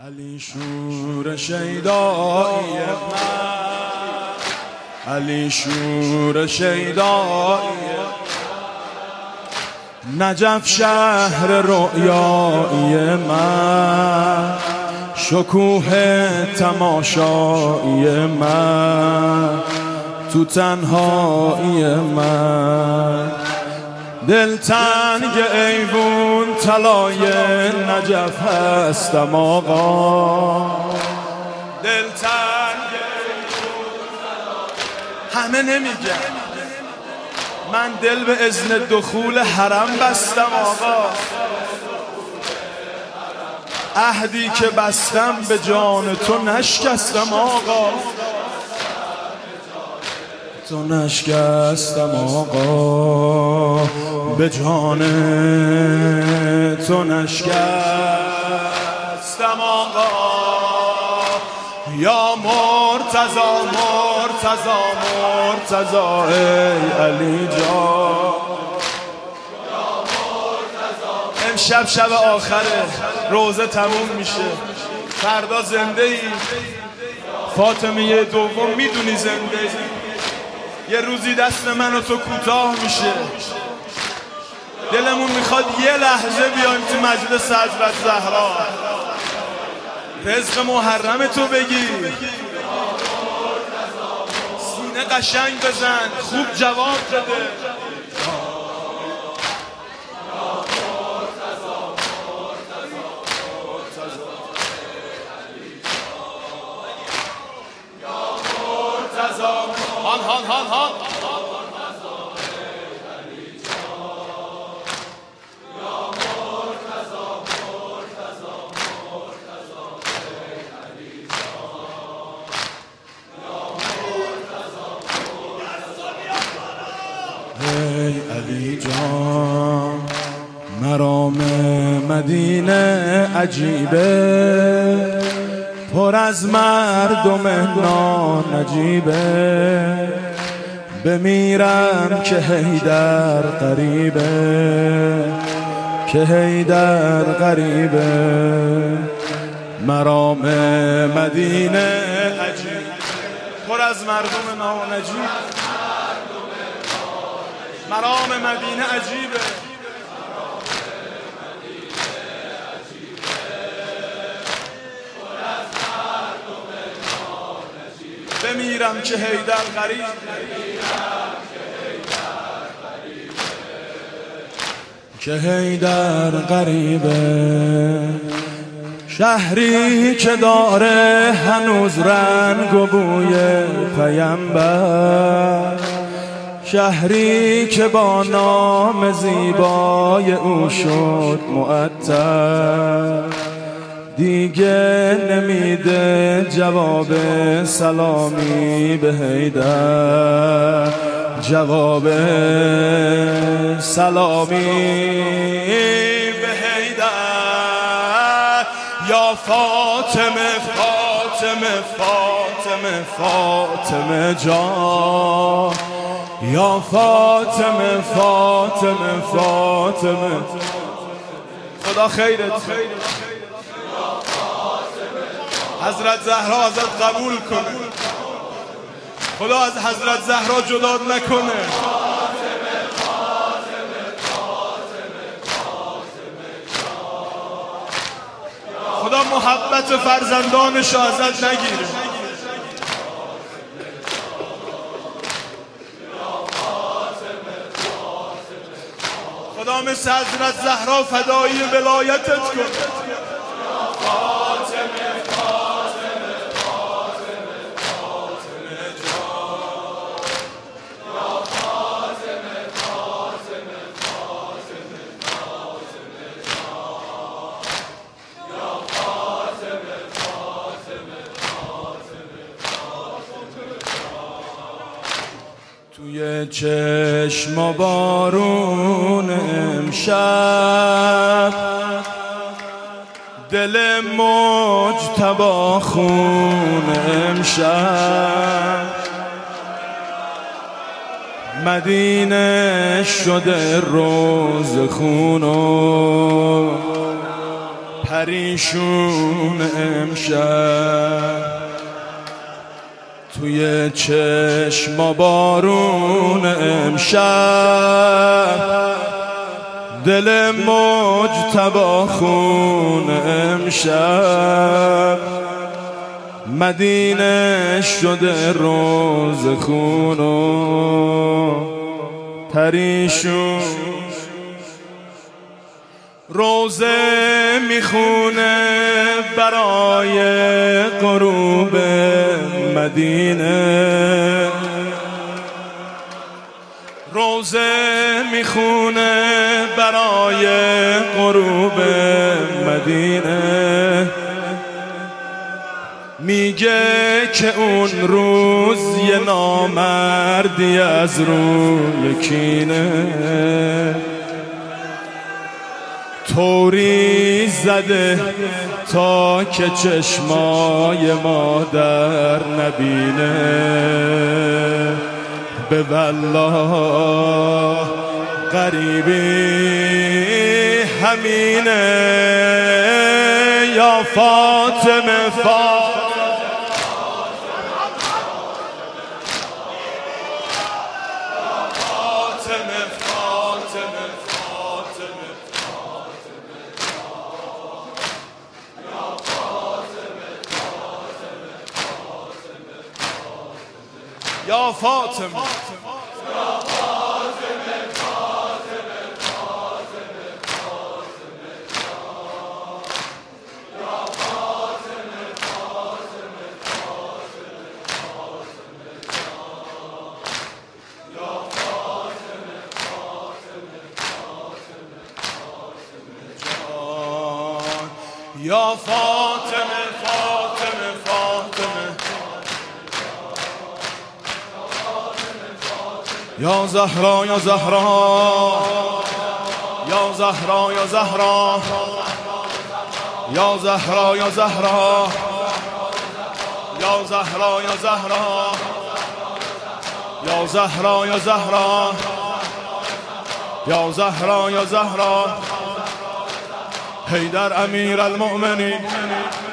علی شور شیدایی من، علی شور شیدایی نجف شهر رؤیایی من، شکوه تماشایی من، تو تنهایی من، دلتنگ ایوون طلای نجف هستم آقا، دلتنگ ایوون طلای همه نمیگن، من دل به اذن دخول حرم بستم آقا، عهدی که بستم به جان تو نشکستم آقا، تو نشکستم آقا، به جان تو نشکستم آقا، یا مرتضی مرتضی مرتضی ای علی جان، امشب شب آخره، روزه تموم میشه، فردا زنده ای فاطمه دوم، میدونی زنده ای، یه روزی دست من و تو کوتاه میشه، دلمون میخواد یه لحظه بیایم تو مجلس حضرت زهرا، رزق محرم تو بگیر، سینه قشنگ بزن، خوب جواب بده. هان هان هان ای علی جان، مرام مدینه عجیبه، پر از مردم نانجیبه، بمیرم که حیدر قریبه، که حیدر قریبه، مرام مدینه عجیب، پر از مردم نانجیب، مرام مدینه عجیبه، بمیرم که حیدر غریب، که حیدر غریبه، شهری که داره هنوز رنگ و بوی پیامبر، شهری که با نام زیبای او شد معطر، دیگه نمیده جواب سلامی به حیدر، جواب سلامی به حیدر، یا فاطمه فاطمه فاطمه فاطمه جان، یا فاطمه فاطمه فاطمه، خدا خیرت حضرت زهرا ازت قبول کنه، خدا از حضرت زهرا جدا نکنه، خدا محبت فرزندانش ازت نگیره، خدا مثل حضرت زهرا فدایی ولایتت کنه. توی چشم بارون امشب، دل مجتبی خون امشب، مدینه شده روز خون و پریشون امشب، توی چشم بارون امشب، دل مجتبی خون امشب، مدینه شده روز خون و پریشون، روزه میخونه برای غروب مدینه، روزه میخونه برای غروب مدینه، میگه که اون روز یه نامردی از روی کینه طوری زده تا که چشمای مادر نبینه. به والله غریبی همینه یا فاطمه یا فاطمه یا فاطمه فاطمه فاطمه یا زهرا یا زهرا یا زهرا یا زهرا یا زهرا یا زهرا یا زهرا یا زهرا یا زهرا یا زهرا یا زهرا یا زهرا حیدر امیر المؤمنین